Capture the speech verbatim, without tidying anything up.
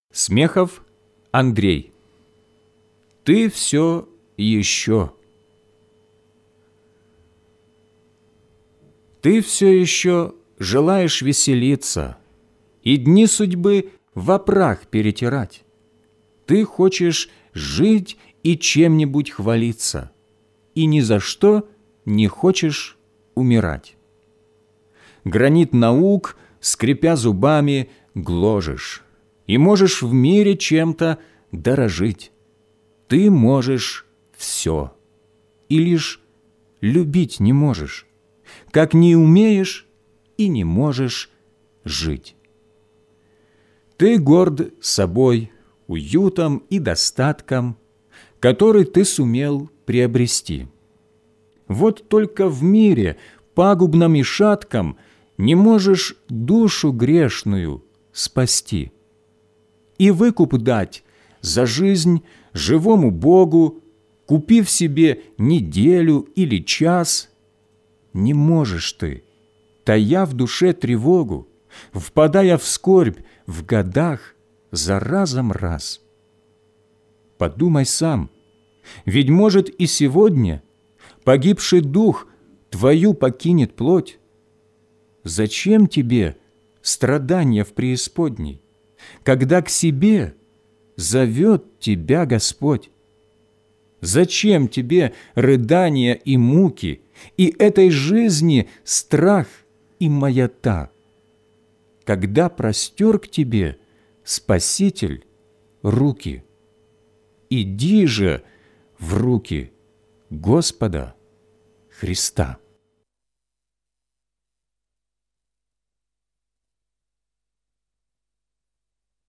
Смехов Андрей. Ты все еще. Ты все еще желаешь веселиться и дни судьбы во прах перетирать. Ты хочешь жить и чем-нибудь хвалиться, и ни за что не хочешь умирать. Гранит наук, скрипя зубами, гложешь, и можешь в мире чем-то дорожить. Ты можешь все, и лишь любить не можешь, как не умеешь и не можешь жить. Ты горд собой, уютом и достатком, который ты сумел приобрести. Вот только в мире, пагубном и шатком, не можешь душу грешную спасти и выкуп дать за жизнь живому Богу, купив себе неделю или час. Не можешь ты, тая в душе тревогу, впадая в скорбь в годах за разом раз. Подумай сам, ведь, может, и сегодня погибший дух твою покинет плоть. Зачем тебе страдания в преисподней, когда к себе зовет тебя Господь? Зачем тебе рыдания и муки, и этой жизни страх и маята, когда простер к тебе Спаситель руки? Иди же в руки Господа Христа.